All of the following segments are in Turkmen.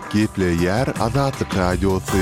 Gepleyer Azatlyk Radiosu.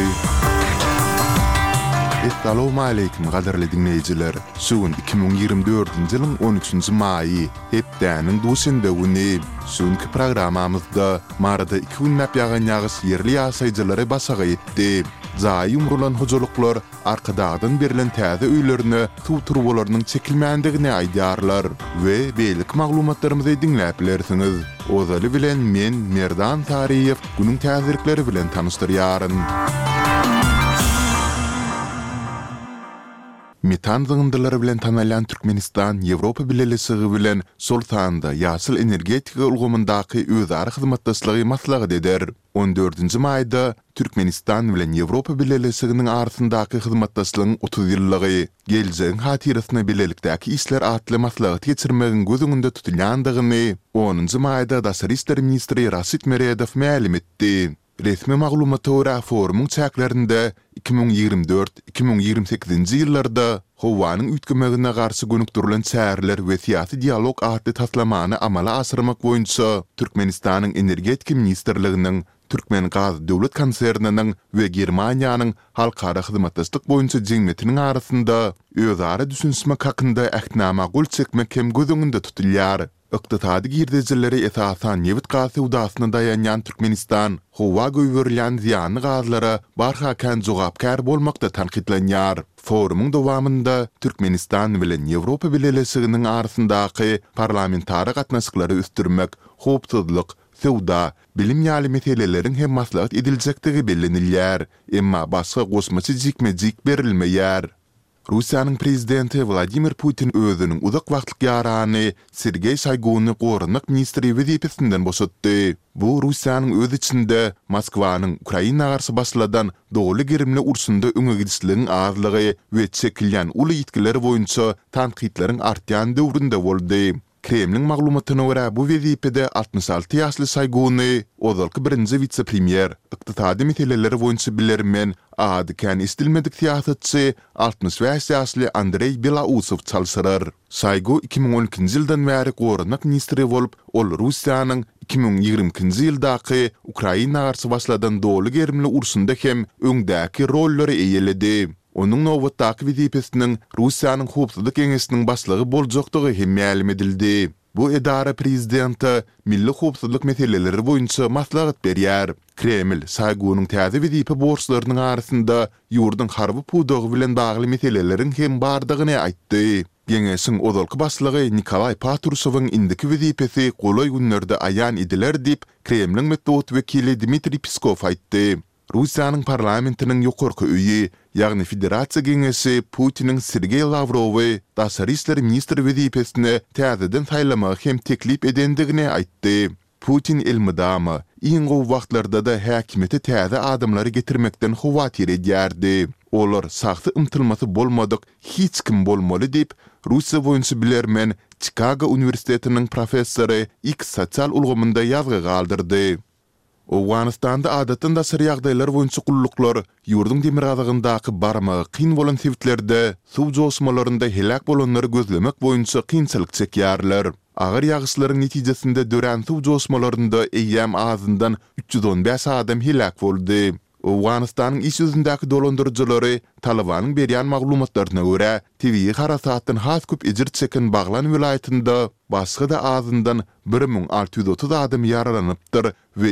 Assalamu alaykum gaderli dinleyijiler. Şuun 2024-nji ýylyň 13-nji maýy, hepdäniň duşynda güni. Şuňky programamyzda marada 2 günnäp ýagan ýagyş ýerli ýaşaýjylary basaga etdi. Zaý umrulan hojuluklar arkadadan berilen täze öýlerini tuturwalarynyň çekilmändigini aýdýarlar we beýlik maglumatlarymyzy dinläp bilersiňiz. Ozaly bilen men Merdan Tariýew günüň täzirikleri bilen tanışdyrýaryn. Metan zığındylary bilen tanalan Türkmenistan Ýewropa Birleşigi bilen sol sanda ýaşyl energetika ulgamyndaky özara hyzmatdaşlygy maslahat eder. 14-nji maýda Türkmenistan bilen Ýewropa Birleşiginiň arasyndaky hyzmatdaşlygyň 30 ýyllygy geljegiň hatyrasyna bilelikdäki işler atly maslahat geçirmegiň gözüňinde tutulýandygyny 10-njy maýda Daşary işler ministri Rasit Meredow ma'lum etdi. Resmi maglumatlara görä forumuň çäklerinde 2024-2028-nji ýyllarda howanyň üýtgemegine garşy gönükdirilen çäreler we syýasy dialog atly taslamany amala asyrmak boýunça Türkmenistanyň energetika ministrliginiň, Türkmen Gaz döwlet konserniniň we Germaniýanyň halkara hyzmatdaşlyk boýunça jeňmetiniň arasynda özara düşünmek hakynda ähtnama gol çekmek hem gözüňinde tutulýar. Iqtisadi girdijileri esasan newit gazy udasyna dayanýan Türkmenistan howa göýberilýän ziýanly gazlara barhakan jogapkar bolmakda tanqidlenýär. Forumuň dowamında Türkmenistan bilen Ýewropa Birleşiginiň arasyndaky parlamentary gatnaşyklary üstürmek, howpsuzlyk, sowda, bilim ýaly meseleleriň hem maslahat ediljekdigi bellenilýär, emma başga goşmaçy jikmejik berilmeýär. Russiýanyň prezidenti Vladimir Putin özüniň uzak wagtlyk ýarany Sergey Shoyguny gorunlyk ministri wezipesinden boşatdy. Bu Russiýanyň öz içinde Moskwanyň Ukraina garşy başladan dogly girimli ursunda öňe gidişligiň azlygy we çekilýän uly ýetkileri boýunça tanqidleriň artýan döwründe boldy. Kremliň maglumatyna görä bu wezipede 66 ýaşly Shoyguny ozalky birinji vitse-premier, ykdysady meseleleri boýunça bilermen adykan istilmedik siýasatçy 65 ýaşly Andrey Belausow çalşyrar. Shoygu 2012-nji ýyldan bäri gorunlyk ministri bolup, ol Russiýanyň 2022-nji ýyldaky Ukraina garşy başladan dogly gerimli ursunda hem öňdäki rolleri eýeledi. Onuň nowatdaky wezipesiniň Russiýanyň howpsuzlyk geňeşiniň başlygy boljakdygy hem ma'lum edildi. Bu edara prezidenti milli howpsuzlyk meseleleri boýunça maslahat berýär. Kreml Shoygunyň täze wezipe borçlarynyň arasynda ýurdun harby pudogy bilen bagly meseleleriň hem bardygyny aýtdy. Geňeşiň ozalky başlygy Nikolay Patrusowyň indiki wezipesi golay günlerde aýan ediler diýip Kremliň medeniýet wekili Dmitri Peskov aýtdy. Russiýanyň parlamentiniň ýokarky öýi, ýagny Federasiýa Geňeşi Putiniň Sergey Lavrowy Daşary işler ministri wezipesine täzeden saýlamak hem teklip edendigini aýtdy. Putin elmydamy, iň gowy wagtlarda da häkimete täze adamlary getirmekden howatyr edýärdi. Olar sagty ymtylmasy bolmadyk, hiç kim bolmaly diýip Russiýa boýunça bilermen Chicago Uniwersitetiniň professory X sosial ulgamynda ýazgy galdyrdy. Owganistanda adatynda sır ýagdaýlar boýunça gulluklar ýurdun demir azagyndaky barmagy kyn bolan sebitlerde suw joşmalarynda helak bolanlary gözlemek boýunça kynçylyk çekýärler. Agyr ýagyşlaryň netijesinde dören suw joşmalarynda eýýäm azyndan 315 adam helak boldy. Owganistanyň iş ýüzündäki dolandyrjylary Talabanyň berýän maglumatlaryna görä TV harasatdan has köp ejir çeken Baglan vilayetinde başga da azyndan 1630 adam ýaralanypdyr we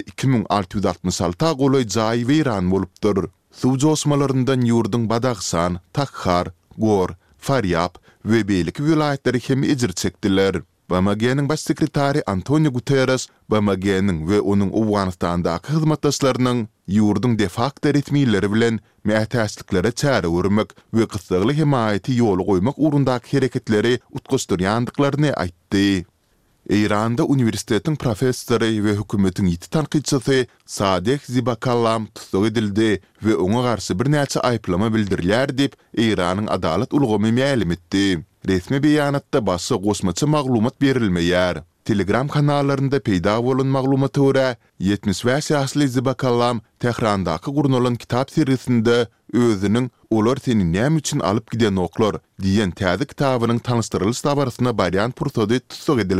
2666 golay jaý weýran bolupdyr. Suw joşmalaryndan ýurdun Badaxsan, Takhar, Gor, Faryab we beýlik vilayetleri hem ejir çekdiler. BMG'nin baş sekretari Antonio Guterres, BMG'nin ve onun Owganistandaky hyzmatdaşlarynyň ýurdun de facto resmiýetleri bilen mätäçliklere çäre görmek we gysgaly himayaty ýoly goýmak urundaky hereketleri utgaşdyrýandyklaryny aýtdy. Eýranda uniwersitetiň professory we hökümetiň ýiti tanqidçisi Sadek Zibakallam tutsak edildi we oňa garşy bir näçe aýplama bildirilýär diýip Eýranyň adalet ulgamy ma'lum etdi. Resmi beýanatda başga goşmaçy maglumat berilmeýär. Telegram kanallarında peýda bolan maglumata görä 75 ýaşly Zibakallam Tehrandaky gurnulan kitap serisinde özüniň "Olar seni näme üçin alyp giden oklar" diýen täze kitabynyň tanışdyrylış tabarysyna barýan pursady tutsak edilip